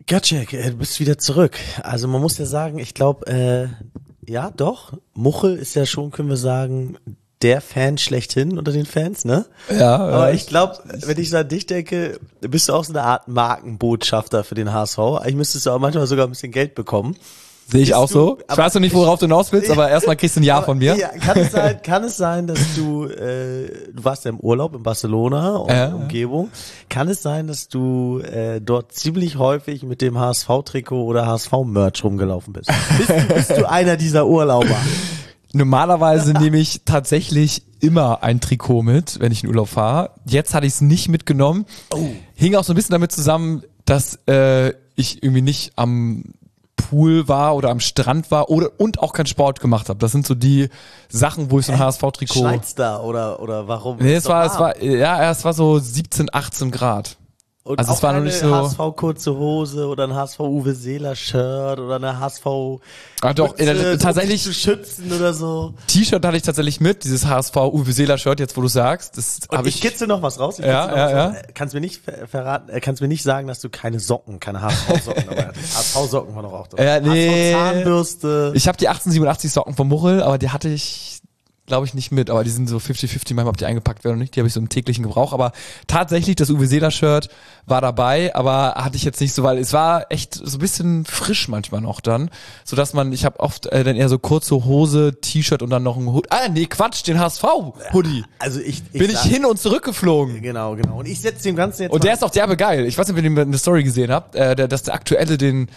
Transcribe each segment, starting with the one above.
Götschek, du bist wieder zurück. Also man muss ja sagen, ich glaube, ja doch, Muchel ist ja schon, können wir sagen, der Fan schlechthin unter den Fans, ne? Ja. Aber ich glaube, wenn ich so an dich denke, bist du auch so eine Art Markenbotschafter für den HSV. Eigentlich müsstest du auch manchmal sogar ein bisschen Geld bekommen. Sehe ich auch so. Ich weiß noch nicht, worauf du hinaus willst, aber erstmal kriegst du ein Ja von mir. Ja, kann es sein, dass du warst ja im Urlaub in Barcelona und Umgebung. Kann es sein, dass du dort ziemlich häufig mit dem HSV-Trikot oder HSV-Merch rumgelaufen bist? Bist du einer dieser Urlauber? Normalerweise nehme ich tatsächlich immer ein Trikot mit, wenn ich in Urlaub fahre. Jetzt hatte ich es nicht mitgenommen. Hing auch so ein bisschen damit zusammen, dass ich irgendwie nicht am Pool war oder am Strand war und auch keinen Sport gemacht habe. Das sind so die Sachen, wo ich so ein HSV-Trikot... Schneit's da oder warum? Nee, es war so 17, 18 Grad. Und also auch es war noch eine nicht so... HSV kurze Hose oder ein HSV Uwe Seeler Shirt oder eine HSV doch, tatsächlich zu schützen oder so. T-Shirt hatte ich tatsächlich mit, dieses HSV Uwe Seeler Shirt, jetzt wo du sagst. Das und ich kitzel noch was raus. Ja. Kannst mir nicht verraten, kannst mir nicht sagen, dass du keine HSV-Socken dabei hattest. HSV-Socken war doch auch dabei. Nee. HSV-Zahnbürste. Ich habe die 1887 Socken vom Muchel, aber die hatte ich, glaube ich, nicht mit, aber die sind so 50-50, manchmal ob die eingepackt werden oder nicht, die habe ich so im täglichen Gebrauch, aber tatsächlich das Uwe Seeler Shirt war dabei, aber hatte ich jetzt nicht so, weil es war echt so ein bisschen frisch manchmal noch dann, so dass ich habe oft dann eher so kurze Hose, T-Shirt und dann noch ein Hoodie, den HSV-Hoodie. Also ich bin ich hin und zurück geflogen. Genau. Und ich setze dem Ganzen jetzt und der ist auch derbe geil. Ich weiß nicht, ob ihr eine Story gesehen habt, dass der aktuelle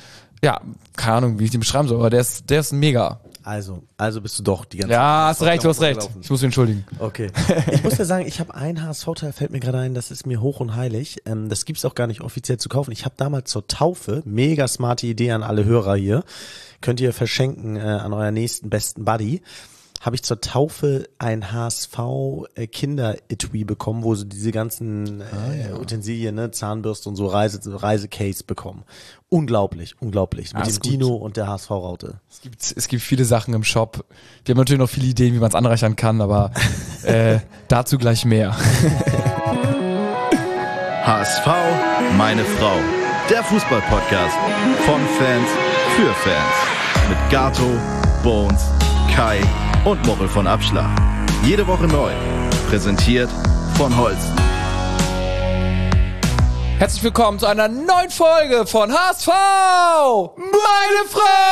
keine Ahnung, wie ich den beschreiben soll, aber der ist mega. Also bist du doch die ganze Zeit. Ja, hast recht, du hast recht. Ich muss mich entschuldigen. Okay. Ich muss ja sagen, ich habe ein HSV-Teil, fällt mir gerade ein, das ist mir hoch und heilig. Das gibt's auch gar nicht offiziell zu kaufen. Ich habe damals zur Taufe, mega smarte Idee an alle Hörer hier, könnt ihr verschenken an euer nächsten besten Buddy, habe ich zur Taufe ein HSV-Kinder-Etui bekommen, wo sie diese ganzen Utensilien, ne, Zahnbürste und so Reisecase bekommen. Unglaublich. Mit dem Dino und der HSV-Raute. Es gibt viele Sachen im Shop. Wir haben natürlich noch viele Ideen, wie man es anreichern kann, aber dazu gleich mehr. HSV, meine Frau. Der Fußball-Podcast von Fans für Fans. Mit Gato, Bones, Kai und Muchel von Abschlag. Jede Woche neu. Präsentiert von Holsten. Herzlich willkommen zu einer neuen Folge von HSV, meine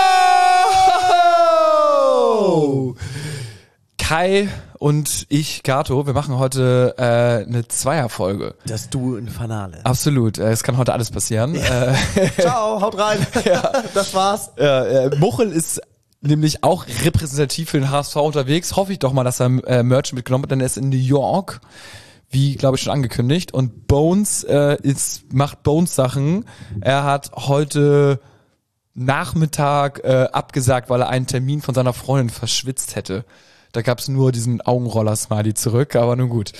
Frau! Kai und ich, Gato, wir machen heute eine Zweierfolge. Das Duo Infernale. Absolut, es kann heute alles passieren. Ja. Ciao, haut rein. Ja. Das war's. Muchel ist nämlich auch repräsentativ für den HSV unterwegs. Hoffe ich doch mal, dass er Merch mitgenommen hat, denn er ist in New York, wie, glaube ich, schon angekündigt. Und Bones macht Bones-Sachen. Er hat heute Nachmittag abgesagt, weil er einen Termin von seiner Freundin verschwitzt hätte. Da gab's nur diesen Augenroller-Smiley zurück, aber nun gut.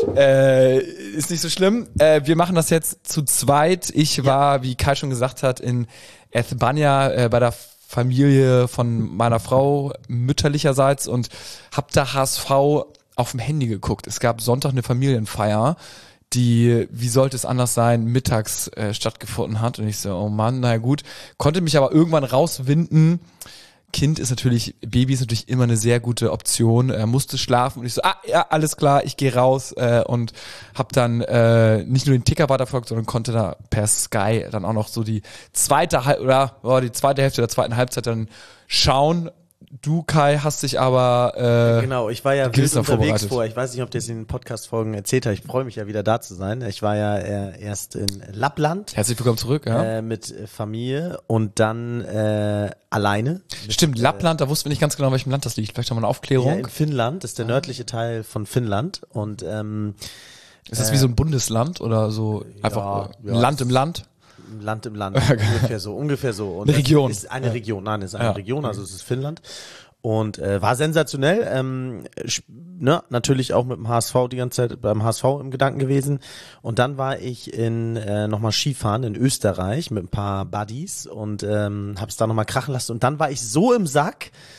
Ist nicht so schlimm. Wir machen das jetzt zu zweit. Ich war, wie Kai schon gesagt hat, in Ethbania bei der Familie von meiner Frau mütterlicherseits und hab da HSV auf dem Handy geguckt. Es gab Sonntag eine Familienfeier, die, wie sollte es anders sein, mittags stattgefunden hat. Und ich so, oh Mann, naja gut. Konnte mich aber irgendwann rauswinden. Baby ist natürlich immer eine sehr gute Option. Er musste schlafen und ich so, ja, alles klar, ich gehe raus und hab dann nicht nur den Ticker weiterverfolgt, sondern konnte da per Sky dann auch noch so die zweite Hälfte der zweiten Halbzeit dann schauen. Du, Kai, hast dich aber genau, ich war ja wild unterwegs vorher. Ich weiß nicht, ob du es in den Podcast-Folgen erzählt hast. Ich freue mich ja wieder da zu sein. Ich war ja erst in Lappland. Herzlich willkommen zurück, ja. Mit Familie und dann alleine. Stimmt, Lappland, da wussten wir nicht ganz genau, in welchem Land das liegt. Vielleicht noch mal eine Aufklärung. Ja, in Finnland, das ist der nördliche Teil von Finnland. Und ist das wie so ein Bundesland oder so einfach Land im Land? Land im Land, ungefähr so. Und eine Region. Ist eine Region, nein, es ist eine Region, also es ist Finnland. Und war sensationell, natürlich auch mit dem HSV die ganze Zeit beim HSV im Gedanken gewesen. Und dann war ich nochmal Skifahren in Österreich mit ein paar Buddies und hab's da nochmal krachen lassen. Und dann war ich so im Sack,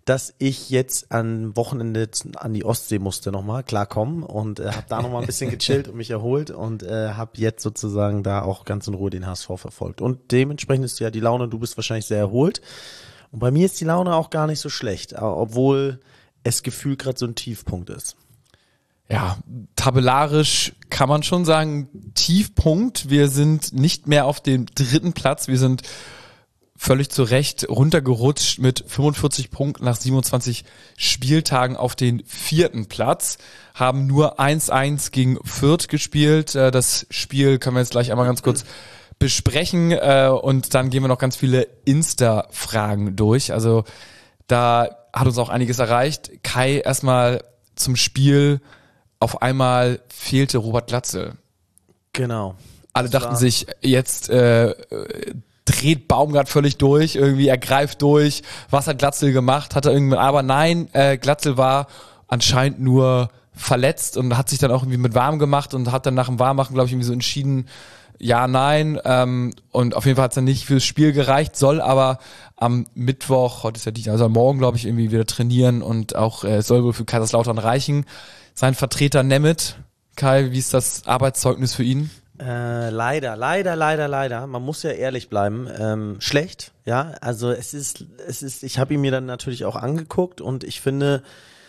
dass ich jetzt am Wochenende an die Ostsee musste nochmal klarkommen und habe da nochmal ein bisschen gechillt und mich erholt und habe jetzt sozusagen da auch ganz in Ruhe den HSV verfolgt. Und dementsprechend ist ja die Laune, du bist wahrscheinlich sehr erholt. Und bei mir ist die Laune auch gar nicht so schlecht, obwohl es gefühlt gerade so ein Tiefpunkt ist. Ja, tabellarisch kann man schon sagen, Tiefpunkt. Wir sind nicht mehr auf dem 3. Platz. Wir sind völlig zu Recht runtergerutscht mit 45 Punkten nach 27 Spieltagen auf den 4. Platz. Haben nur 1-1 gegen Fürth gespielt. Das Spiel können wir jetzt gleich einmal ganz kurz besprechen. Und dann gehen wir noch ganz viele Insta-Fragen durch. Also da hat uns auch einiges erreicht. Kai, erstmal zum Spiel. Auf einmal fehlte Robert Glatzel. Genau. Alle dachten sich, jetzt dreht Baumgart völlig durch, irgendwie er greift durch. Was hat Glatzel gemacht? Hat er irgendwann? Aber nein, Glatzel war anscheinend nur verletzt und hat sich dann auch irgendwie mit warm gemacht und hat dann nach dem Warmmachen, glaube ich, irgendwie so entschieden, ja, nein. Und auf jeden Fall hat es dann nicht fürs Spiel gereicht, soll aber am Mittwoch, heute ist ja Dienstag, also morgen, glaube ich, irgendwie wieder trainieren und auch soll wohl für Kaiserslautern reichen. Sein Vertreter Nemeth, Kai, wie ist das Arbeitszeugnis für ihn? Leider. Man muss ja ehrlich bleiben. Schlecht, ja. Also es ist, ich habe ihn mir dann natürlich auch angeguckt und ich finde,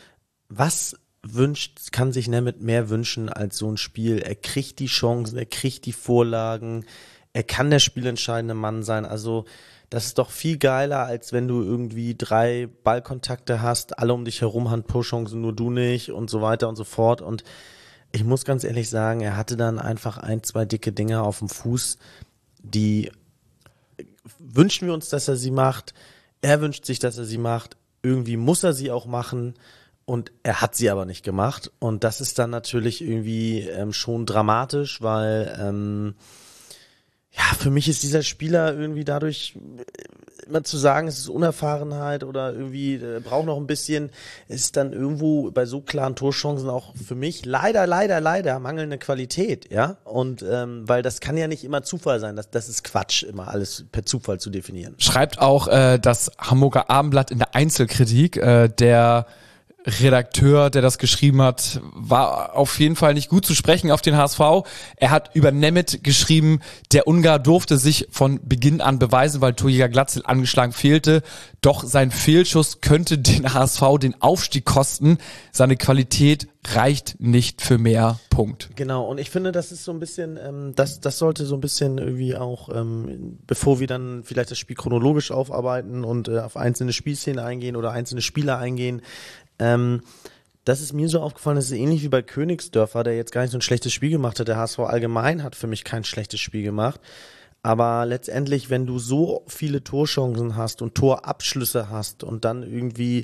kann sich Nemeth mehr wünschen als so ein Spiel. Er kriegt die Chancen, er kriegt die Vorlagen, er kann der spielentscheidende Mann sein. Also das ist doch viel geiler, als wenn du irgendwie 3 Ballkontakte hast, alle um dich herum haben Torchancen, nur du nicht und so weiter und so fort. Und ich muss ganz ehrlich sagen, er hatte dann einfach 1, 2 dicke Dinger auf dem Fuß, die wünschen wir uns, dass er sie macht. Er wünscht sich, dass er sie macht. Irgendwie muss er sie auch machen. Und er hat sie aber nicht gemacht. Und das ist dann natürlich irgendwie schon dramatisch, weil für mich ist dieser Spieler irgendwie dadurch immer zu sagen, es ist Unerfahrenheit oder irgendwie braucht noch ein bisschen, ist dann irgendwo bei so klaren Torchancen auch für mich leider mangelnde Qualität, ja. Und weil das kann ja nicht immer Zufall sein, das ist Quatsch, immer alles per Zufall zu definieren. Schreibt auch das Hamburger Abendblatt in der Einzelkritik, der Redakteur, der das geschrieben hat, war auf jeden Fall nicht gut zu sprechen auf den HSV. Er hat über Nemeth geschrieben, der Ungar durfte sich von Beginn an beweisen, weil Torjäger Glatzel angeschlagen fehlte. Doch sein Fehlschuss könnte den HSV den Aufstieg kosten. Seine Qualität reicht nicht für mehr. Punkt. Genau, und ich finde, das ist so ein bisschen, das sollte so ein bisschen irgendwie auch, bevor wir dann vielleicht das Spiel chronologisch aufarbeiten und auf einzelne Spielszenen eingehen oder einzelne Spieler eingehen, das ist mir so aufgefallen, das ist ähnlich wie bei Königsdörfer, der jetzt gar nicht so ein schlechtes Spiel gemacht hat. Der HSV allgemein hat für mich kein schlechtes Spiel gemacht. Aber letztendlich, wenn du so viele Torchancen hast und Torabschlüsse hast und dann irgendwie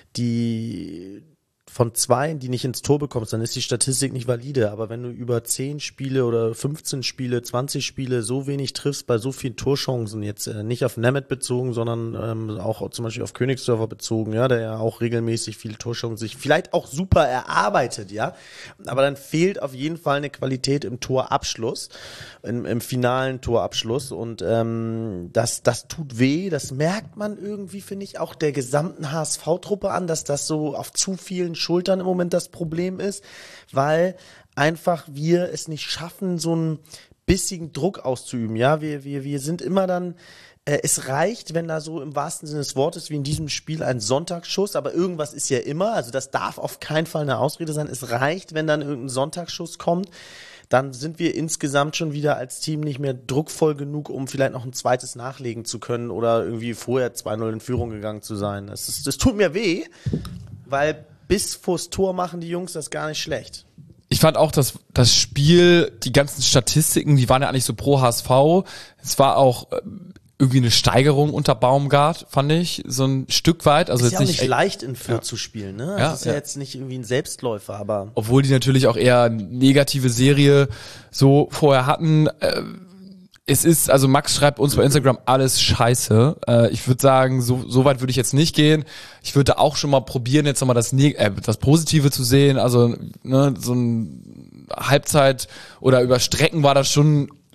die von 2, die nicht ins Tor bekommst, dann ist die Statistik nicht valide. Aber wenn du über 10 Spiele oder 15 Spiele, 20 Spiele so wenig triffst bei so vielen Torchancen, jetzt nicht auf Nemeth bezogen, sondern auch zum Beispiel auf Königsdörfer bezogen, ja, der ja auch regelmäßig viele Torchancen sich vielleicht auch super erarbeitet, ja. Aber dann fehlt auf jeden Fall eine Qualität im Torabschluss, im finalen Torabschluss. Und das tut weh, das merkt man irgendwie, finde ich, auch der gesamten HSV-Truppe an, dass das so auf zu vielen Schultern im Moment das Problem ist, weil einfach wir es nicht schaffen, so einen bissigen Druck auszuüben. Ja, wir sind immer dann, es reicht, wenn da so im wahrsten Sinne des Wortes wie in diesem Spiel ein Sonntagsschuss, aber irgendwas ist ja immer, also das darf auf keinen Fall eine Ausrede sein. Es reicht, wenn dann irgendein Sonntagsschuss kommt, dann sind wir insgesamt schon wieder als Team nicht mehr druckvoll genug, um vielleicht noch ein zweites nachlegen zu können oder irgendwie vorher 2-0 in Führung gegangen zu sein. Das tut mir weh, weil bis vors Tor machen die Jungs das gar nicht schlecht. Ich fand auch, dass das Spiel, die ganzen Statistiken, die waren ja eigentlich so pro HSV. Es war auch irgendwie eine Steigerung unter Baumgart, fand ich, so ein Stück weit. Also ist jetzt ja auch nicht leicht in Fürth zu spielen, ne? Ja, das ist ja jetzt nicht irgendwie ein Selbstläufer, aber... Obwohl die natürlich auch eher negative Serie so vorher hatten. Es ist, also Max schreibt uns bei Instagram, alles scheiße. Ich würde sagen, so weit würde ich jetzt nicht gehen. Ich würde auch schon mal probieren, jetzt nochmal das Positive zu sehen. Also so ein Halbzeit oder über Strecken war das schon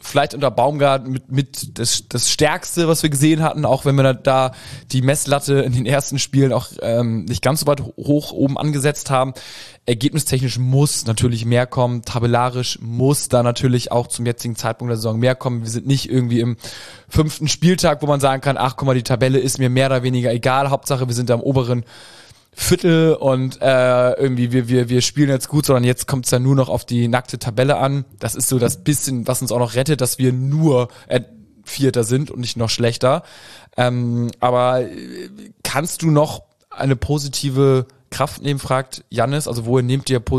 vielleicht unter Baumgart mit das Stärkste, was wir gesehen hatten, auch wenn wir da die Messlatte in den ersten Spielen auch nicht ganz so weit hoch oben angesetzt haben. Ergebnistechnisch muss natürlich mehr kommen, tabellarisch muss da natürlich auch zum jetzigen Zeitpunkt der Saison mehr kommen. Wir sind nicht irgendwie im 5. Spieltag, wo man sagen kann, ach guck mal, die Tabelle ist mir mehr oder weniger egal, Hauptsache wir sind da im oberen Viertel und irgendwie wir spielen jetzt gut, sondern jetzt kommt es dann nur noch auf die nackte Tabelle an. Das ist so das bisschen, was uns auch noch rettet, dass wir nur Vierter sind und nicht noch schlechter. Aber kannst du noch eine positive Kraft nehmen, fragt Jannis. Also woher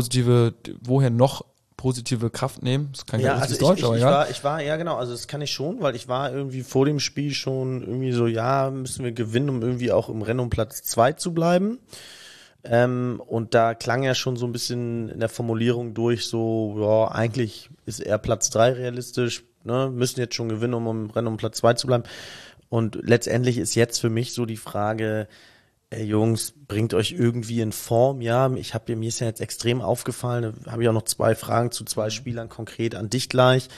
noch positive Kraft nehmen? Das kann ja, also ich war, ja genau, also das kann ich schon, weil ich war irgendwie vor dem Spiel schon irgendwie so, ja, müssen wir gewinnen, um irgendwie auch im Rennen um Platz 2 zu bleiben. Und da klang ja schon so ein bisschen in der Formulierung durch, so, ja, eigentlich ist eher Platz 3 realistisch, ne, müssen jetzt schon gewinnen, um im Rennen um Platz 2 zu bleiben. Und letztendlich ist jetzt für mich so die Frage, Jungs, bringt euch irgendwie in Form, ja, mir ist ja jetzt extrem aufgefallen, da habe ich auch noch 2 Fragen zu 2 Spielern konkret an dich gleich,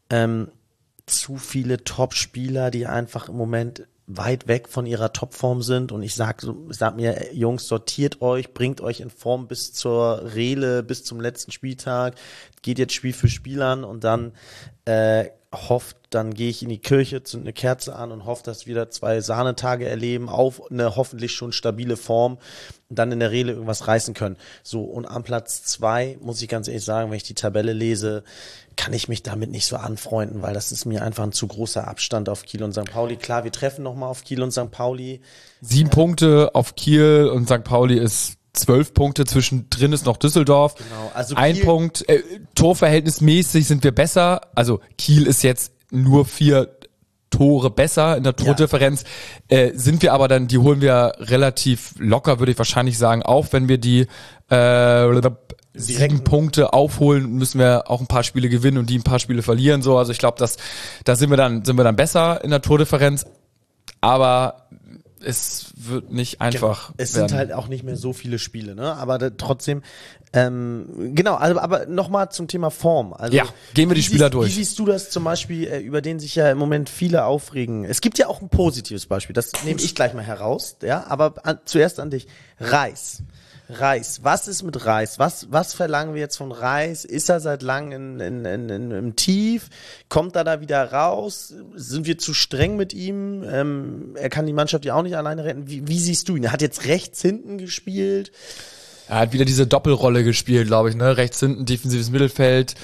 zu viele Top-Spieler, die einfach im Moment weit weg von ihrer Topform sind und ich sag mir, Jungs, sortiert euch, bringt euch in Form bis zur Rele, bis zum letzten Spieltag, geht jetzt Spiel für Spiel an und dann dann gehe ich in die Kirche, zünd eine Kerze an und hoffe, dass wir wieder 2 Sahnetage erleben, auf eine hoffentlich schon stabile Form und dann in der Rele irgendwas reißen können. So, und am Platz 2, muss ich ganz ehrlich sagen, wenn ich die Tabelle lese, kann ich mich damit nicht so anfreunden, weil das ist mir einfach ein zu großer Abstand auf Kiel und St. Pauli. Klar, wir treffen nochmal auf Kiel und St. Pauli. 7 Punkte auf Kiel und St. Pauli ist 12 Punkte, zwischendrin ist noch Düsseldorf. Genau, also ein Kiel, Punkt, Torverhältnismäßig sind wir besser. Also Kiel ist jetzt nur 4 Tore besser in der Tordifferenz. Sind wir aber dann, die holen wir relativ locker, würde ich wahrscheinlich sagen, auf. Wenn wir die 7 Punkte aufholen, müssen wir auch ein paar Spiele gewinnen und die ein paar Spiele verlieren. So, also ich glaube, da sind wir dann besser in der Tordifferenz. Aber es wird nicht einfach es werden. sind halt auch nicht mehr so viele Spiele, ne? Aber trotzdem, genau, also, aber nochmal zum Thema Form. Also, ja, gehen wir die Spieler durch. Wie siehst du das zum Beispiel, über den sich ja im Moment viele aufregen? Es gibt ja auch ein positives Beispiel, das nehme ich gleich mal heraus, ja, aber zuerst an dich. Reis, was ist mit Reis? Was verlangen wir jetzt von Reis? Ist er seit langem im Tief? Kommt er da wieder raus? Sind wir zu streng mit ihm? Er kann die Mannschaft ja auch nicht alleine retten. Wie siehst du ihn? Er hat jetzt rechts hinten gespielt. Er hat wieder diese Doppelrolle gespielt, glaube ich, ne? Rechts hinten, defensives Mittelfeld.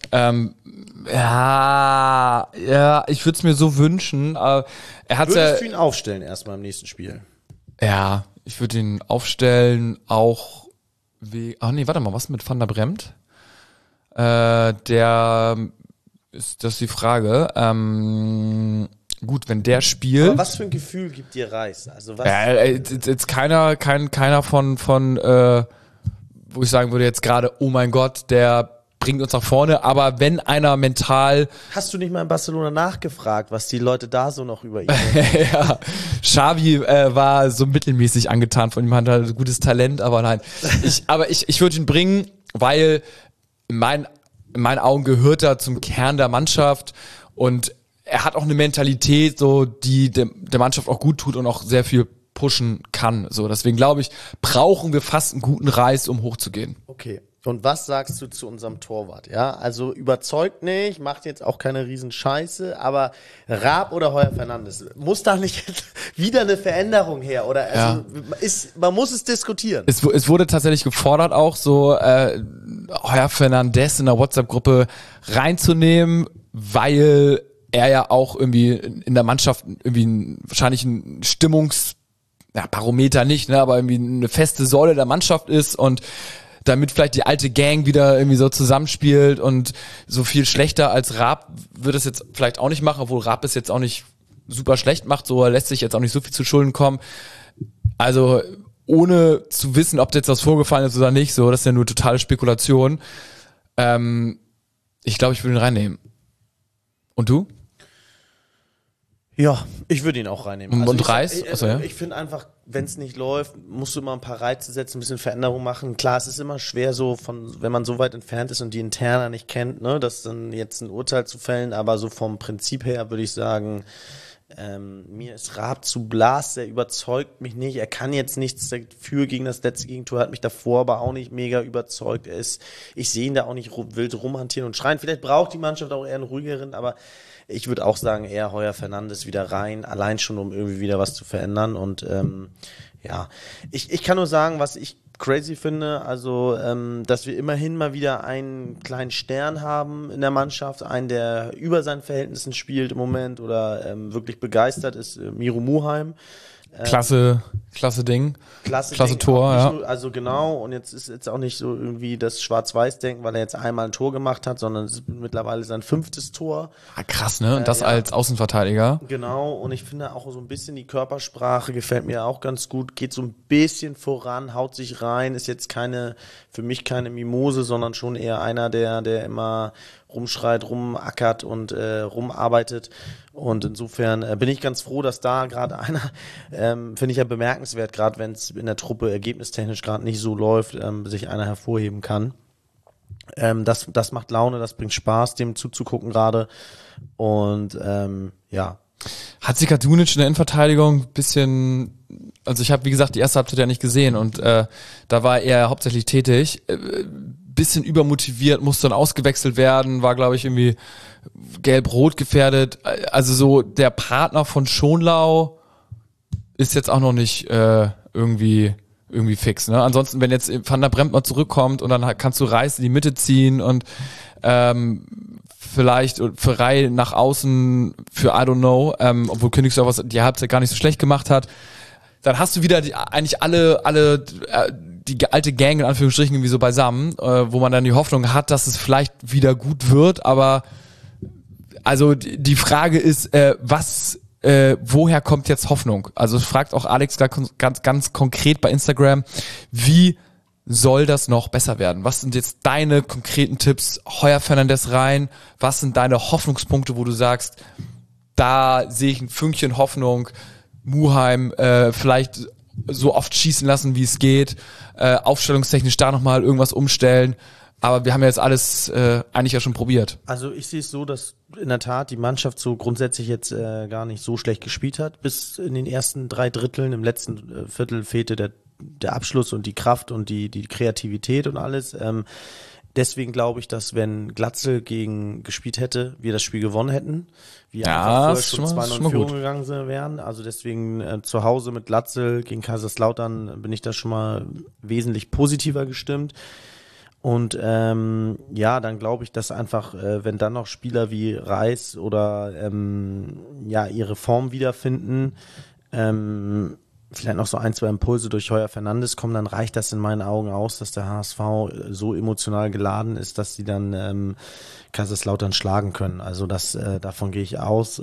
Ja, ich würde es mir so wünschen. Würdest du ihn aufstellen erstmal im nächsten Spiel? Ja, ich würde ihn aufstellen, auch was mit Van der Bremt? Das ist die Frage. Gut, wenn der spielt. Aber was für ein Gefühl gibt dir Reis? Also was? Jetzt keiner von, wo ich sagen würde jetzt gerade, oh mein Gott, der bringt uns nach vorne, aber wenn einer mental... Hast du nicht mal in Barcelona nachgefragt, was die Leute da so noch über ihn Ja, Xavi war so mittelmäßig angetan von ihm, hat halt gutes Talent, aber nein. Ich würde ihn bringen, weil in meinen Augen gehört er zum Kern der Mannschaft und er hat auch eine Mentalität, so die der Mannschaft auch gut tut und auch sehr viel pushen kann. So, deswegen glaube ich, brauchen wir fast einen guten Reis, um hochzugehen. Okay. Und was sagst du zu unserem Torwart? Ja, also überzeugt nicht, macht jetzt auch keine Riesenscheiße, aber Raab oder Heuer Fernandes, muss da nicht wieder eine Veränderung her? Oder also man muss es diskutieren. Es wurde tatsächlich gefordert, auch so Heuer Fernandes in der WhatsApp-Gruppe reinzunehmen, weil er ja auch irgendwie in der Mannschaft irgendwie wahrscheinlich ein Barometer nicht, ne, aber irgendwie eine feste Säule der Mannschaft ist und damit vielleicht die alte Gang wieder irgendwie so zusammenspielt und so viel schlechter als Raab wird es jetzt vielleicht auch nicht machen, obwohl Raab es jetzt auch nicht super schlecht macht, so er lässt sich jetzt auch nicht so viel zu Schulden kommen. Also ohne zu wissen, ob jetzt was vorgefallen ist oder nicht, so das ist ja nur totale Spekulation. Ich glaube, ich würde ihn reinnehmen. Und du? Ja, Ich würde ihn auch reinnehmen. Und Reis? Ich finde einfach, wenn es nicht läuft, musst du immer ein paar Reize setzen, ein bisschen Veränderung machen. Klar, es ist immer schwer so wenn man so weit entfernt ist und die Interna nicht kennt, ne, das dann jetzt ein Urteil zu fällen, aber so vom Prinzip her würde ich sagen, mir ist Raab zu blass, der überzeugt mich nicht. Er kann jetzt nichts dafür gegen das letzte Gegentor, hat mich davor aber auch nicht mega überzeugt. Ich sehe ihn da auch nicht wild rumhantieren und schreien. Vielleicht braucht die Mannschaft auch eher einen ruhigeren, aber ich würde auch sagen, eher Heuer Fernandes wieder rein, allein schon, um irgendwie wieder was zu verändern. Und ich kann nur sagen, was ich crazy finde, also dass wir immerhin mal wieder einen kleinen Stern haben in der Mannschaft, einen, der über seinen Verhältnissen spielt im Moment oder wirklich begeistert ist, Miro Muheim. Klasse Ding. Klasse Tor, ja. Nur, also genau, und jetzt ist jetzt auch nicht so irgendwie das Schwarz-Weiß-Denken, weil er jetzt einmal ein Tor gemacht hat, sondern es ist mittlerweile sein 5. Tor. Ah, krass, ne? Und das als Außenverteidiger. Genau, und ich finde auch so ein bisschen die Körpersprache gefällt mir auch ganz gut, geht so ein bisschen voran, haut sich rein, ist jetzt für mich keine Mimose, sondern schon eher einer, der immer rumschreit, rumackert und rumarbeitet. Und insofern bin ich ganz froh, dass da gerade einer, finde ich ja bemerkenswert, gerade wenn es in der Truppe ergebnistechnisch gerade nicht so läuft, sich einer hervorheben kann. Das macht Laune, das bringt Spaß, dem zuzugucken gerade. Und Hat sich Kadunic in der Innenverteidigung ein bisschen, also ich habe, wie gesagt, die erste Halbzeit ja nicht gesehen und da war er hauptsächlich tätig. Bisschen übermotiviert, musste dann ausgewechselt werden, war, glaube ich, irgendwie gelb-rot gefährdet. Also so der Partner von Schonlau ist jetzt auch noch nicht irgendwie fix. Ne? Ansonsten, wenn jetzt Van der Bremt mal zurückkommt und dann kannst du Reis in die Mitte ziehen und vielleicht für Reihe nach außen für I don't know, obwohl Königsdorf die Halbzeit gar nicht so schlecht gemacht hat, dann hast du wieder eigentlich alle die alte Gang in Anführungsstrichen irgendwie so beisammen, wo man dann die Hoffnung hat, dass es vielleicht wieder gut wird, aber also die Frage ist, woher kommt jetzt Hoffnung? Also fragt auch Alex ganz konkret bei Instagram, wie soll das noch besser werden? Was sind jetzt deine konkreten Tipps? Heuer Fernandes rein, was sind deine Hoffnungspunkte, wo du sagst, da sehe ich ein Fünkchen Hoffnung, Muheim vielleicht so oft schießen lassen, wie es geht, aufstellungstechnisch da nochmal irgendwas umstellen, aber wir haben ja jetzt alles eigentlich ja schon probiert. Also ich sehe es so, dass in der Tat die Mannschaft so grundsätzlich jetzt gar nicht so schlecht gespielt hat, bis in den ersten 3 Dritteln, im letzten Viertel fehlte der Abschluss und die Kraft und die Kreativität und alles. Deswegen glaube ich, dass wenn Glatzel gegen gespielt hätte, wir das Spiel gewonnen hätten. Wir einfach vorher schon 2-0 in Führung gegangen wären. Also deswegen zu Hause mit Glatzel gegen Kaiserslautern bin ich da schon mal wesentlich positiver gestimmt. Und dann glaube ich, dass einfach, wenn dann noch Spieler wie Reis oder ihre Form wiederfinden, vielleicht noch so 1, 2 Impulse durch Heuer Fernandes kommen, dann reicht das in meinen Augen aus, dass der HSV so emotional geladen ist, dass sie dann Kaiserslautern schlagen können. Also davon gehe ich aus.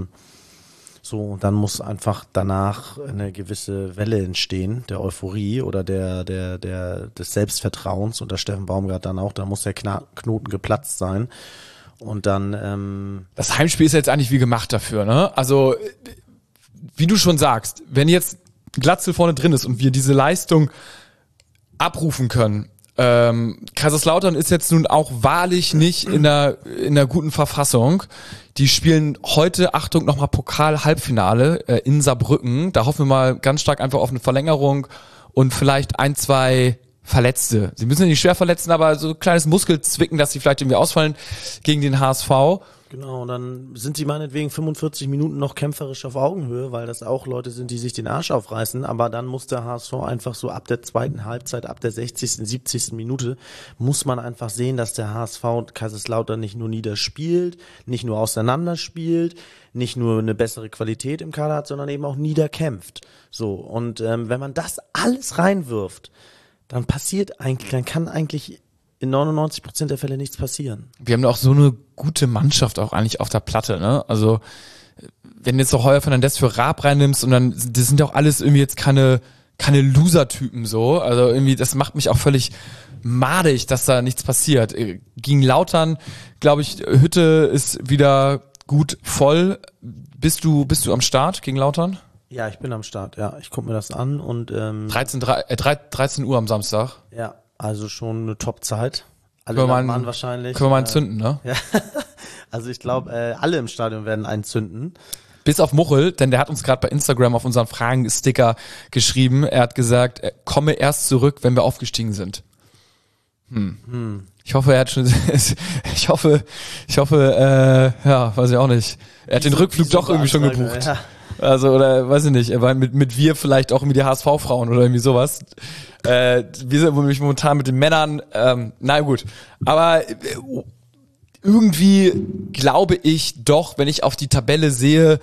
Und dann muss einfach danach eine gewisse Welle entstehen, der Euphorie oder des Selbstvertrauens unter Steffen Baumgart dann auch. Da muss der Knoten geplatzt sein. Und dann das Heimspiel ist jetzt eigentlich wie gemacht dafür, ne? Also wie du schon sagst, wenn jetzt Glatzel vorne drin ist und wir diese Leistung abrufen können. Kaiserslautern ist jetzt nun auch wahrlich nicht in einer guten Verfassung. Die spielen heute, Achtung, nochmal Pokal-Halbfinale in Saarbrücken. Da hoffen wir mal ganz stark einfach auf eine Verlängerung und vielleicht 1, 2 Verletzte. Sie müssen ja nicht schwer verletzen, aber so ein kleines Muskelzwicken, dass sie vielleicht irgendwie ausfallen gegen den HSV. Genau, und dann sind sie meinetwegen 45 Minuten noch kämpferisch auf Augenhöhe, weil das auch Leute sind, die sich den Arsch aufreißen, aber dann muss der HSV einfach so ab der zweiten Halbzeit, ab der 60., 70. Minute, muss man einfach sehen, dass der HSV Kaiserslautern nicht nur niederspielt, nicht nur auseinanderspielt, nicht nur eine bessere Qualität im Kader hat, sondern eben auch niederkämpft. So, und wenn man das alles reinwirft, dann kann eigentlich in 99% der Fälle nichts passieren. Wir haben auch so eine gute Mannschaft auch eigentlich auf der Platte, ne? Also wenn du jetzt so Heuer Fernandes für Raab reinnimmst und dann, das sind ja auch alles irgendwie jetzt keine Loser-Typen so, also irgendwie, das macht mich auch völlig madig, dass da nichts passiert. Gegen Lautern, glaube ich, Hütte ist wieder gut voll. Bist du am Start gegen Lautern? Ja, ich bin am Start, ja. Ich gucke mir das an und 13 Uhr am Samstag. ja, also schon eine Top-Zeit. Alle Können wir mal Nachbarn wahrscheinlich. Können wir mal entzünden, ne? Ja. Also ich glaube, alle im Stadion werden einen zünden. Bis auf Muchel, denn der hat uns gerade bei Instagram auf unseren Fragen-Sticker geschrieben. Er hat gesagt, er komme erst zurück, wenn wir aufgestiegen sind. Ich hoffe, er hat schon, ich hoffe, ja, weiß ich auch nicht. Er hat den Rückflug doch irgendwie schon gebucht. Ja. Also, oder, weiß ich nicht, er war mit wir vielleicht auch irgendwie die HSV-Frauen oder irgendwie sowas. Wir sind nämlich momentan mit den Männern, na gut. Aber irgendwie glaube ich doch, wenn ich auf die Tabelle sehe,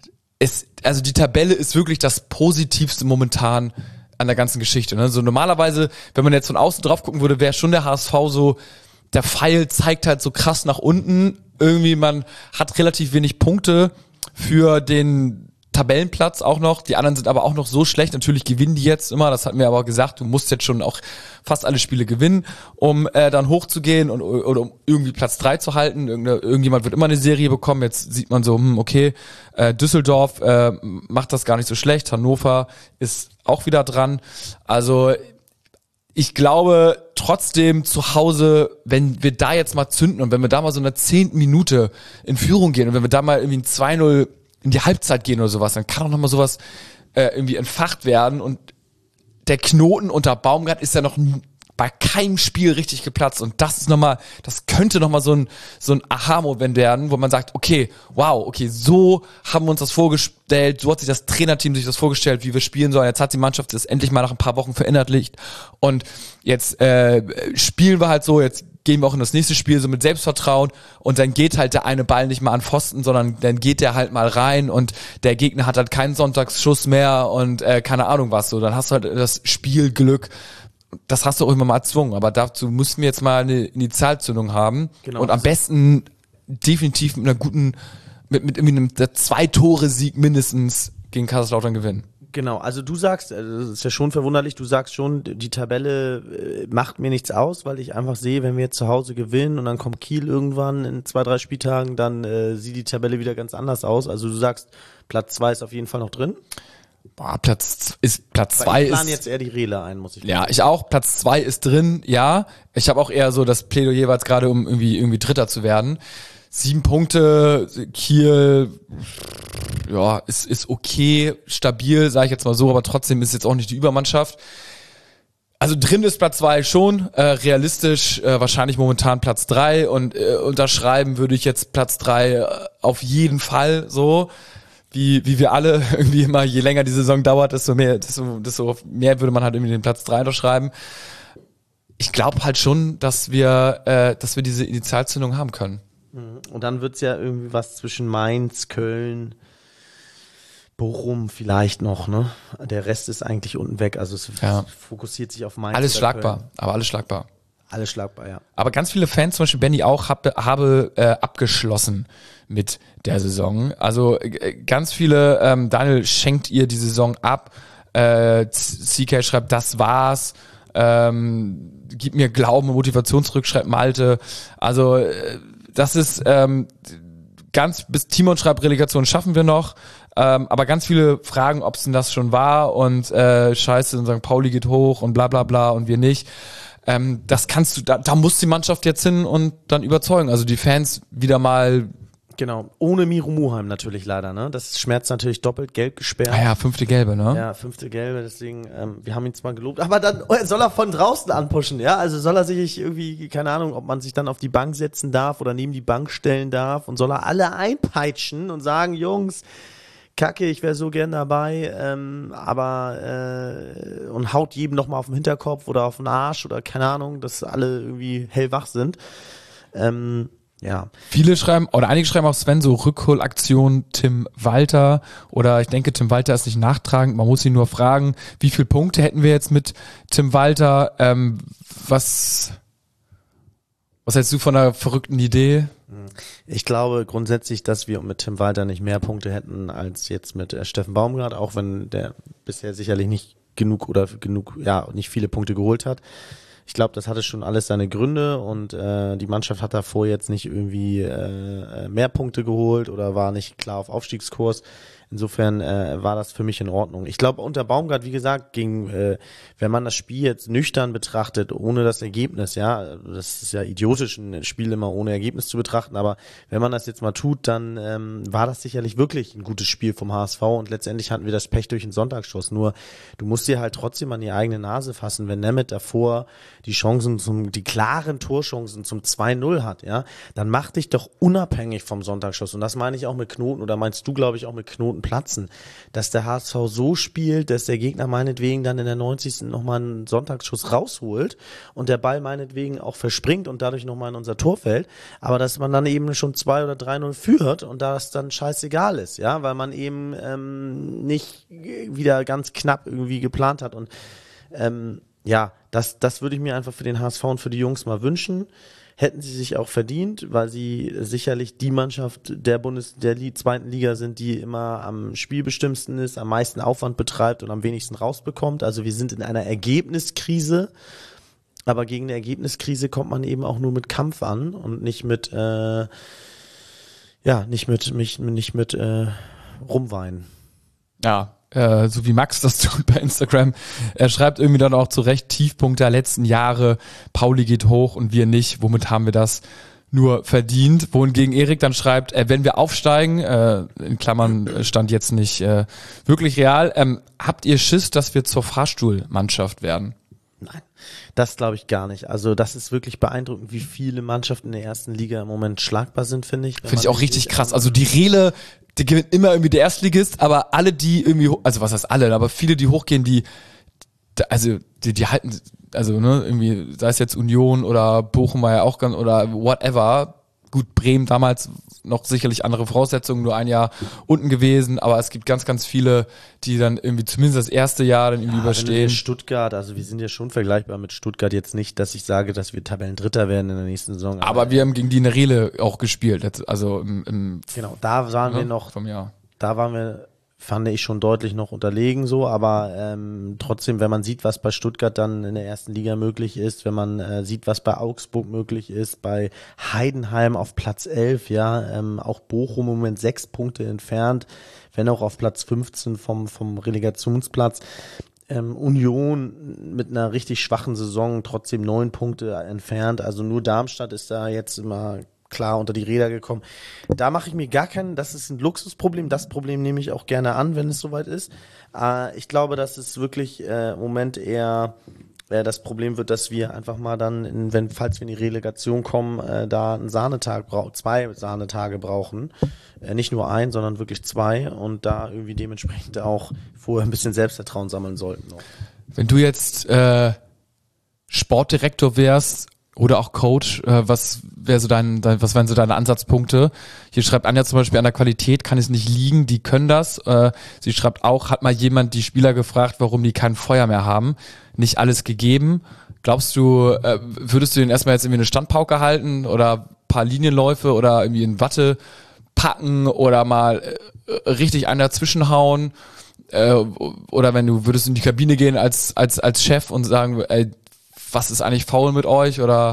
also die Tabelle ist wirklich das Positivste momentan an der ganzen Geschichte. Ne? So normalerweise, wenn man jetzt von außen drauf gucken würde, wäre schon der HSV so, der Pfeil zeigt halt so krass nach unten. Irgendwie, man hat relativ wenig Punkte für den Tabellenplatz auch noch. Die anderen sind aber auch noch so schlecht. Natürlich gewinnen die jetzt immer. Das hatten wir aber gesagt. Du musst jetzt schon auch fast alle Spiele gewinnen, um dann hochzugehen und oder um irgendwie Platz 3 zu halten. Irgendjemand wird immer eine Serie bekommen. Jetzt sieht man so, okay, Düsseldorf macht das gar nicht so schlecht. Hannover ist auch wieder dran. Also ich glaube trotzdem zu Hause, wenn wir da jetzt mal zünden und wenn wir da mal so in der 10. Minute in Führung gehen und wenn wir da mal irgendwie ein 2-0 in die Halbzeit gehen oder sowas, dann kann auch nochmal sowas irgendwie entfacht werden und der Knoten unter Baumgart ist ja noch bei keinem Spiel richtig geplatzt und das ist nochmal, das könnte nochmal so ein Aha-Moment werden, wo man sagt, okay, wow, okay, so haben wir uns das vorgestellt, so hat sich das Trainerteam sich das vorgestellt, wie wir spielen sollen, jetzt hat die Mannschaft das endlich mal nach ein paar Wochen verinnerlicht und jetzt spielen wir halt so, jetzt gehen wir auch in das nächste Spiel so mit Selbstvertrauen und dann geht halt der eine Ball nicht mal an Pfosten, sondern dann geht der halt mal rein und der Gegner hat halt keinen Sonntagsschuss mehr und keine Ahnung was, so, dann hast du halt das Spielglück, das hast du auch immer mal erzwungen, aber dazu müssten wir jetzt mal eine Initialzündung haben und am besten definitiv mit einer guten, mit irgendwie einem 2-Tore-Sieg mindestens gegen Kaiserslautern gewinnen. Genau, also du sagst, das ist ja schon verwunderlich, du sagst schon, die Tabelle macht mir nichts aus, weil ich einfach sehe, wenn wir jetzt zu Hause gewinnen und dann kommt Kiel irgendwann in 2-3 Spieltagen, dann sieht die Tabelle wieder ganz anders aus. Also du sagst, Platz 2 ist auf jeden Fall noch drin. Boah, Platz 2 ist... Ich plane jetzt eher die Rele ein, muss ich sagen. Ja, ich auch. Platz 2 ist drin, ja. Ich habe auch eher so das Plädoyer jeweils gerade, um irgendwie Dritter zu werden. 7 Punkte, Kiel, ja, ist okay, stabil, sage ich jetzt mal so, aber trotzdem ist jetzt auch nicht die Übermannschaft. Also drin ist Platz 2 schon, realistisch wahrscheinlich momentan Platz 3 und unterschreiben würde ich jetzt Platz 3 auf jeden Fall so, wie wir alle irgendwie immer, je länger die Saison dauert, desto mehr würde man halt irgendwie den Platz 3 unterschreiben. Ich glaube halt schon, dass wir diese Initialzündung haben können. Und dann wird's ja irgendwie was zwischen Mainz, Köln, Bochum vielleicht noch, ne? Der Rest ist eigentlich unten weg, also es fokussiert sich auf Mainz. Alles schlagbar, aber alles schlagbar. Alles schlagbar, ja. Aber ganz viele Fans, zum Beispiel Benny auch, habe abgeschlossen mit der Saison. Also ganz viele, Daniel schenkt ihr die Saison ab, CK schreibt, das war's, gib mir Glauben und Motivation zurück, schreibt Malte. Also das ist ganz, bis Timon schreibt, Relegation schaffen wir noch, aber ganz viele fragen, ob es denn das schon war und scheiße, und St. Pauli geht hoch und bla bla bla und wir nicht. Das kannst du, da muss die Mannschaft jetzt hin und dann überzeugen. Also die Fans wieder mal. Genau, ohne Miro Muheim natürlich leider, ne? Das schmerzt natürlich doppelt, gelb gesperrt. Ah ja, 5. Gelbe, ne? Ja, 5. Gelbe, deswegen, wir haben ihn zwar gelobt, aber dann soll er von draußen anpushen, ja? Also soll er sich irgendwie, keine Ahnung, ob man sich dann auf die Bank setzen darf oder neben die Bank stellen darf und soll er alle einpeitschen und sagen, Jungs, Kacke, ich wäre so gern dabei, aber und haut jedem nochmal auf den Hinterkopf oder auf den Arsch oder keine Ahnung, dass alle irgendwie hellwach sind. Ja. Viele schreiben, oder einige schreiben auch Sven, so Rückholaktion Tim Walter, oder ich denke, Tim Walter ist nicht nachtragend, man muss ihn nur fragen, wie viele Punkte hätten wir jetzt mit Tim Walter, was hältst du von einer verrückten Idee? Ich glaube grundsätzlich, dass wir mit Tim Walter nicht mehr Punkte hätten als jetzt mit Steffen Baumgart, auch wenn der bisher sicherlich nicht genug, nicht viele Punkte geholt hat. Ich glaube, das hatte schon alles seine Gründe und die Mannschaft hat davor jetzt nicht irgendwie mehr Punkte geholt oder war nicht klar auf Aufstiegskurs. Insofern war das für mich in Ordnung. Ich glaube, unter Baumgart, wie gesagt, wenn man das Spiel jetzt nüchtern betrachtet, ohne das Ergebnis, ja, das ist ja idiotisch, ein Spiel immer ohne Ergebnis zu betrachten, aber wenn man das jetzt mal tut, dann war das sicherlich wirklich ein gutes Spiel vom HSV und letztendlich hatten wir das Pech durch den Sonntagsschuss. Nur, du musst dir halt trotzdem an die eigene Nase fassen, wenn Nemeth davor die klaren Torchancen zum 2-0 hat, ja, dann mach dich doch unabhängig vom Sonntagsschuss. Und das meine ich auch mit Knoten, oder meinst du, glaube ich, auch mit Knoten platzen, dass der HSV so spielt, dass der Gegner meinetwegen dann in der 90. nochmal einen Sonntagsschuss rausholt und der Ball meinetwegen auch verspringt und dadurch nochmal in unser Tor fällt, aber dass man dann eben schon 2 oder 3-0 führt und da es dann scheißegal ist, ja, weil man eben nicht wieder ganz knapp irgendwie geplant hat und ja, das würde ich mir einfach für den HSV und für die Jungs mal wünschen. Hätten sie sich auch verdient, weil sie sicherlich die Mannschaft der zweiten Liga sind, die immer am spielbestimmendsten ist, am meisten Aufwand betreibt und am wenigsten rausbekommt. Also wir sind in einer Ergebniskrise, aber gegen eine Ergebniskrise kommt man eben auch nur mit Kampf an und nicht mit Rumweinen. Ja, so wie Max das tut bei Instagram. Er schreibt irgendwie dann auch zu Recht, Tiefpunkt der letzten Jahre, Pauli geht hoch und wir nicht. Womit haben wir das nur verdient? Wohingegen Erik dann schreibt, wenn wir aufsteigen, in Klammern stand jetzt nicht wirklich real, habt ihr Schiss, dass wir zur Fahrstuhlmannschaft werden? Nein, das glaube ich gar nicht. Also das ist wirklich beeindruckend, wie viele Mannschaften in der ersten Liga im Moment schlagbar sind, finde ich. Finde ich auch richtig krass. Also die Rele, die gewinnt immer irgendwie der Erstligist, aber alle, die irgendwie, also was heißt alle, aber viele, die hochgehen, die halten, also ne, irgendwie, sei es jetzt Union oder Bochum war ja auch ganz, oder whatever. Gut, Bremen damals noch sicherlich andere Voraussetzungen, nur ein Jahr unten gewesen, aber es gibt ganz, ganz viele, die dann irgendwie zumindest das erste Jahr dann irgendwie überstehen. Stuttgart, also wir sind ja schon vergleichbar mit Stuttgart, jetzt nicht, dass ich sage, dass wir Tabellendritter werden in der nächsten Saison. Aber wir haben gegen die in der Rele auch gespielt, also genau, da waren wir noch, vom Jahr. Da waren wir, fand ich, schon deutlich noch unterlegen so, aber trotzdem, wenn man sieht, was bei Stuttgart dann in der ersten Liga möglich ist, wenn man sieht, was bei Augsburg möglich ist, bei Heidenheim auf Platz 11, ja, auch Bochum im Moment 6 Punkte entfernt, wenn auch auf Platz 15 vom Relegationsplatz, Union mit einer richtig schwachen Saison trotzdem 9 Punkte entfernt, also nur Darmstadt ist da jetzt immer klar unter die Räder gekommen. Da mache ich mir gar keinen, das ist ein Luxusproblem, das Problem nehme ich auch gerne an, wenn es soweit ist. Ich glaube, dass es wirklich im Moment eher das Problem wird, dass wir einfach mal dann, falls wir in die Relegation kommen, da einen Sahnetag 2 Sahnetage brauchen. Nicht nur einen, sondern wirklich 2 und da irgendwie dementsprechend auch vorher ein bisschen Selbstvertrauen sammeln sollten. Noch. Wenn du jetzt Sportdirektor wärst, oder auch Coach, was wären so deine Ansatzpunkte? Hier schreibt Anja zum Beispiel, an der Qualität kann es nicht liegen, die können das. Sie schreibt auch, hat mal jemand die Spieler gefragt, warum die kein Feuer mehr haben. Nicht alles gegeben. Glaubst du, würdest du denen erstmal jetzt irgendwie eine Standpauke halten oder ein paar Linienläufe oder irgendwie in Watte packen oder mal richtig einen dazwischen hauen? Oder würdest du in die Kabine gehen als Chef und sagen, ey, was ist eigentlich faul mit euch oder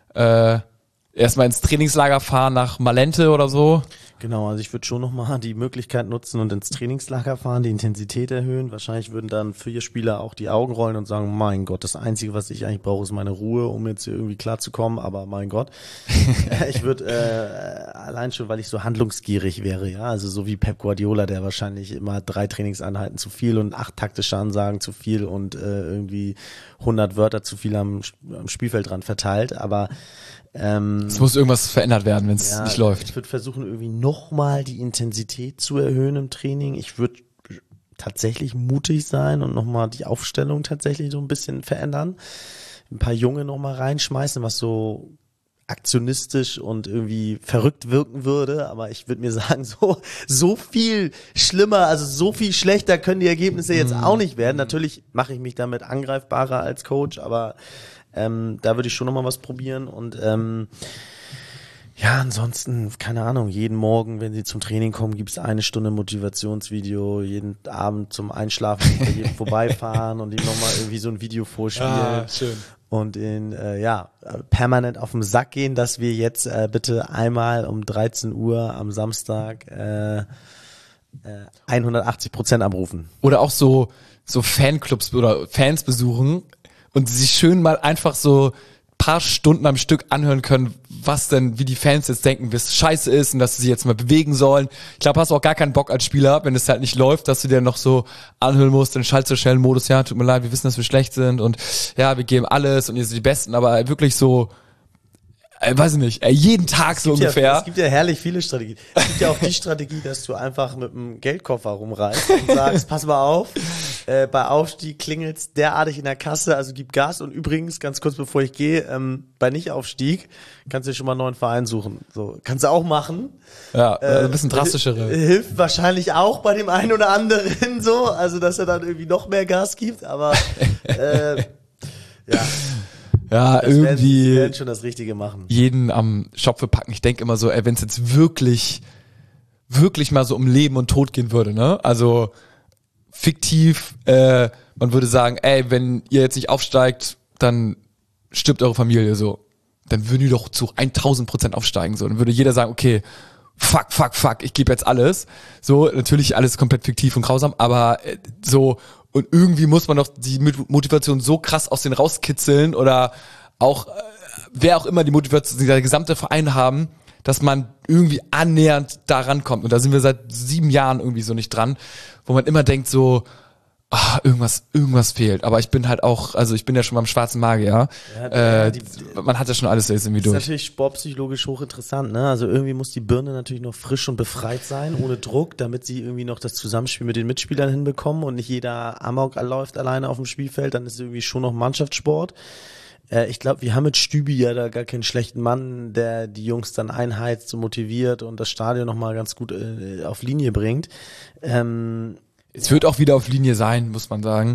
erstmal ins Trainingslager fahren nach Malente oder so? Genau, also ich würde schon nochmal die Möglichkeit nutzen und ins Trainingslager fahren, die Intensität erhöhen. Wahrscheinlich würden dann 4 Spieler auch die Augen rollen und sagen, mein Gott, das Einzige, was ich eigentlich brauche, ist meine Ruhe, um jetzt hier irgendwie klarzukommen, aber mein Gott. Ich würde allein schon, weil ich so handlungsgierig wäre, ja, also so wie Pep Guardiola, der wahrscheinlich immer 3 Trainingseinheiten zu viel und 8 taktische Ansagen zu viel und irgendwie 100 Wörter zu viel am Spielfeld dran verteilt, aber es muss irgendwas verändert werden, wenn es nicht läuft. Ich würde versuchen, irgendwie nochmal die Intensität zu erhöhen im Training. Ich würde tatsächlich mutig sein und nochmal die Aufstellung tatsächlich so ein bisschen verändern. Ein paar Junge nochmal reinschmeißen, was so aktionistisch und irgendwie verrückt wirken würde, aber ich würde mir sagen, so viel schlimmer, also so viel schlechter können die Ergebnisse jetzt auch nicht werden. Natürlich mache ich mich damit angreifbarer als Coach, aber da würde ich schon nochmal was probieren und Ja, ansonsten, keine Ahnung, jeden Morgen, wenn sie zum Training kommen, gibt's 1 Stunde Motivationsvideo, jeden Abend zum Einschlafen bei jedem vorbeifahren und ihm nochmal irgendwie so ein Video vorspielen. Schön. Und permanent auf den Sack gehen, dass wir jetzt bitte einmal um 13 Uhr am Samstag 180% abrufen. Oder auch so Fanclubs oder Fans besuchen und sie sich schön mal einfach so paar Stunden am Stück anhören können, wie die Fans jetzt denken, wie es scheiße ist und dass sie sich jetzt mal bewegen sollen. Ich glaube, hast du auch gar keinen Bock als Spieler, wenn es halt nicht läuft, dass du dir noch so anhören musst, dann schaltest du schnell den Modus, ja, tut mir leid, wir wissen, dass wir schlecht sind und ja, wir geben alles und ihr seid die Besten, aber wirklich so, weiß ich nicht, jeden Tag so ungefähr. Ja, es gibt ja herrlich viele Strategien. Es gibt ja auch die Strategie, dass du einfach mit einem Geldkoffer rumreißt und sagst, pass mal auf, bei Aufstieg klingelt's derartig in der Kasse, also gib Gas. Und übrigens, ganz kurz bevor ich gehe, bei Nicht-Aufstieg kannst du dir schon mal einen neuen Verein suchen. So, kannst du auch machen. Ja, ein bisschen drastischere. Hilft wahrscheinlich auch bei dem einen oder anderen so, also dass er dann irgendwie noch mehr Gas gibt, aber ja. Ja, irgendwie werden schon das Richtige machen. Jeden am Schopfe packen. Ich denke immer so, wenn es jetzt wirklich mal so um Leben und Tod gehen würde, ne? Also fiktiv, man würde sagen, wenn ihr jetzt nicht aufsteigt, dann stirbt eure Familie so. Dann würden die doch zu 1000% aufsteigen so. Dann würde jeder sagen, okay, fuck, ich gebe jetzt alles. So, natürlich alles komplett fiktiv und grausam, aber so. Und irgendwie muss man doch die Motivation so krass aus denen rauskitzeln oder auch, wer auch immer die Motivation, der gesamte Verein haben, dass man irgendwie annähernd da rankommt. Und da sind wir seit 7 Jahren irgendwie so nicht dran, wo man immer denkt so, irgendwas fehlt. Aber ich bin halt auch, also ich bin ja schon beim schwarzen Magier. Ja, man hat ja schon alles jetzt irgendwie durch. Das ist natürlich sportpsychologisch hochinteressant, ne? Also irgendwie muss die Birne natürlich noch frisch und befreit sein, ohne Druck, damit sie irgendwie noch das Zusammenspiel mit den Mitspielern hinbekommen und nicht jeder Amok läuft alleine auf dem Spielfeld, dann ist es irgendwie schon noch Mannschaftssport. Ich glaube, wir haben mit Stübi ja da gar keinen schlechten Mann, der die Jungs dann einheizt und motiviert und das Stadion nochmal ganz gut auf Linie bringt. Es wird auch wieder auf Linie sein, muss man sagen.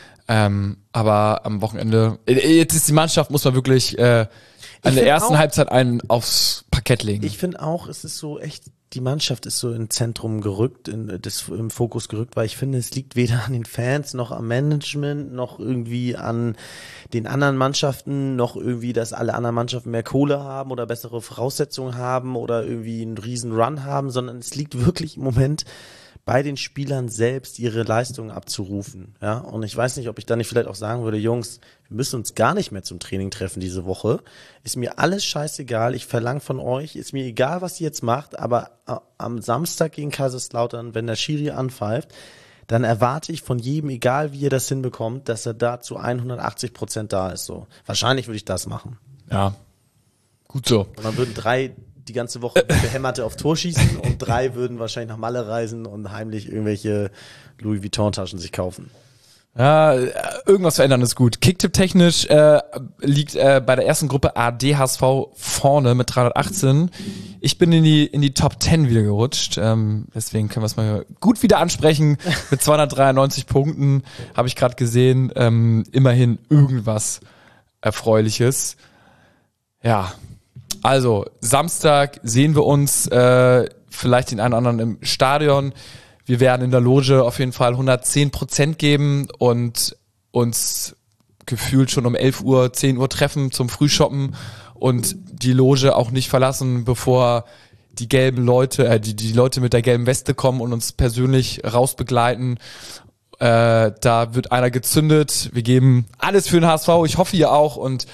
Aber am Wochenende, jetzt ist die Mannschaft, muss man wirklich an der ersten Halbzeit einen aufs Parkett legen. Ich finde auch, es ist so echt, die Mannschaft ist so ins Zentrum gerückt, im Fokus gerückt, weil ich finde, es liegt weder an den Fans, noch am Management, noch irgendwie an den anderen Mannschaften, noch irgendwie, dass alle anderen Mannschaften mehr Kohle haben oder bessere Voraussetzungen haben oder irgendwie einen riesen Run haben, sondern es liegt wirklich im Moment bei den Spielern selbst ihre Leistungen abzurufen, ja, und ich weiß nicht, ob ich da nicht vielleicht auch sagen würde, Jungs, wir müssen uns gar nicht mehr zum Training treffen diese Woche, ist mir alles scheißegal, ich verlange von euch, ist mir egal, was ihr jetzt macht, aber am Samstag gegen Kaiserslautern, wenn der Schiri anpfeift, dann erwarte ich von jedem, egal wie ihr das hinbekommt, dass er da zu 180% da ist, so. Wahrscheinlich würde ich das machen. Ja, gut so. Und dann würden 3 die ganze Woche Behämmerte auf Tor schießen und 3 würden wahrscheinlich nach Malle reisen und heimlich irgendwelche Louis Vuitton-Taschen sich kaufen. Ja, irgendwas verändern ist gut. Kicktipp-technisch liegt bei der ersten Gruppe AD HSV vorne mit 318. Ich bin in die Top 10 wieder gerutscht. Deswegen können wir es mal gut wieder ansprechen. Mit 293 Punkten habe ich gerade gesehen. Immerhin irgendwas Erfreuliches. Ja. Also, Samstag sehen wir uns vielleicht den einen oder anderen im Stadion. Wir werden in der Loge auf jeden Fall 110% geben und uns gefühlt schon um 11 Uhr, 10 Uhr treffen zum Frühshoppen und die Loge auch nicht verlassen, bevor die gelben Leute, die Leute mit der gelben Weste kommen und uns persönlich rausbegleiten. Da wird einer gezündet. Wir geben alles für den HSV. Ich hoffe, ihr auch und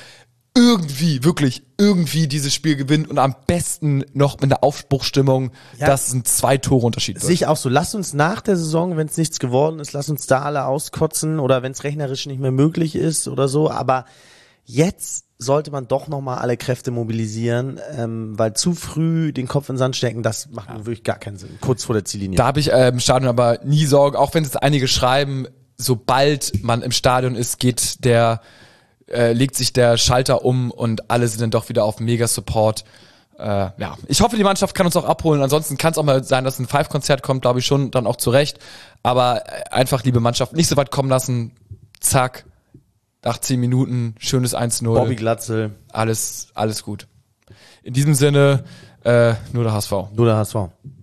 irgendwie dieses Spiel gewinnt und am besten noch mit einer Aufbruchsstimmung, dass es ein 2-Tore-Unterschied wird. Sehe ich auch so. Lasst uns nach der Saison, wenn es nichts geworden ist, lasst uns da alle auskotzen oder wenn es rechnerisch nicht mehr möglich ist oder so. Aber jetzt sollte man doch nochmal alle Kräfte mobilisieren, weil zu früh den Kopf in den Sand stecken, das macht wirklich gar keinen Sinn. Kurz vor der Ziellinie. Da habe ich im Stadion aber nie Sorge, auch wenn es einige schreiben, sobald man im Stadion ist, legt sich der Schalter um und alle sind dann doch wieder auf Mega-Support. Ich hoffe, die Mannschaft kann uns auch abholen. Ansonsten kann es auch mal sein, dass ein Five-Konzert kommt, glaube ich schon, dann auch zurecht. Aber einfach, liebe Mannschaft, nicht so weit kommen lassen. Zack, nach 10 Minuten, schönes 1-0. Bobby Glatzel. Alles gut. In diesem Sinne, Nur der HSV. Nur der HSV.